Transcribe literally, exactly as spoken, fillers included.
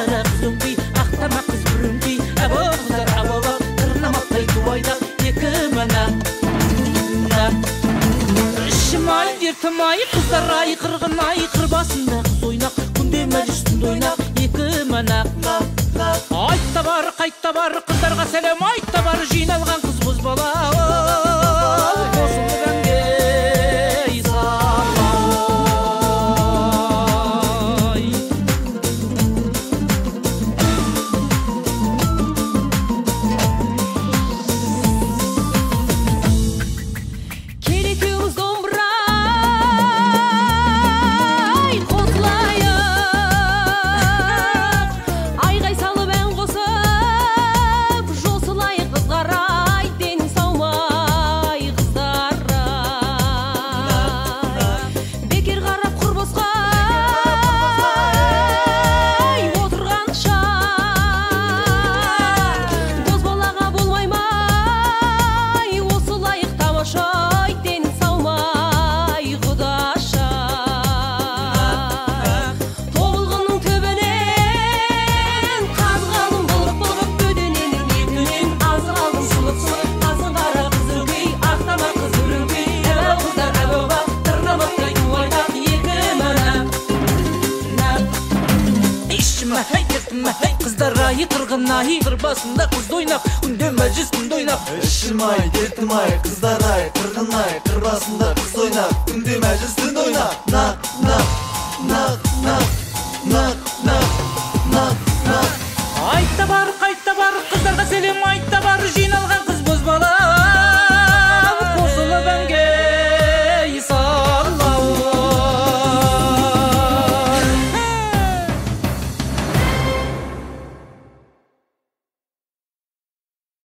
қара қыз өңкей, ақтама қыз бүріңкей, әбо қыздар абаба, тырнамақтай туайдақ, екі мана. Ішім ай, дертім ай, қыздар ай, қырғын ай, қыр басында қыз ойнақ, күнде мәжүстін ойнақ, екі мана. Айтта бар, қайтта бар, қыздарға сәлем, айтта бар, жиналған қыз қыз бала. Қыздар ай, қырғын ай, қыр басында қыз ойнақ, күнде мәжіс күнде ойнақ. Ішім ай, дертім ай, қыздар ай, қырғын ай, қыр басында қыз ойнақ, күнде мәжіс күнде ойнақ. Нақ, нақ, нақ, нақ, нақ, нақ.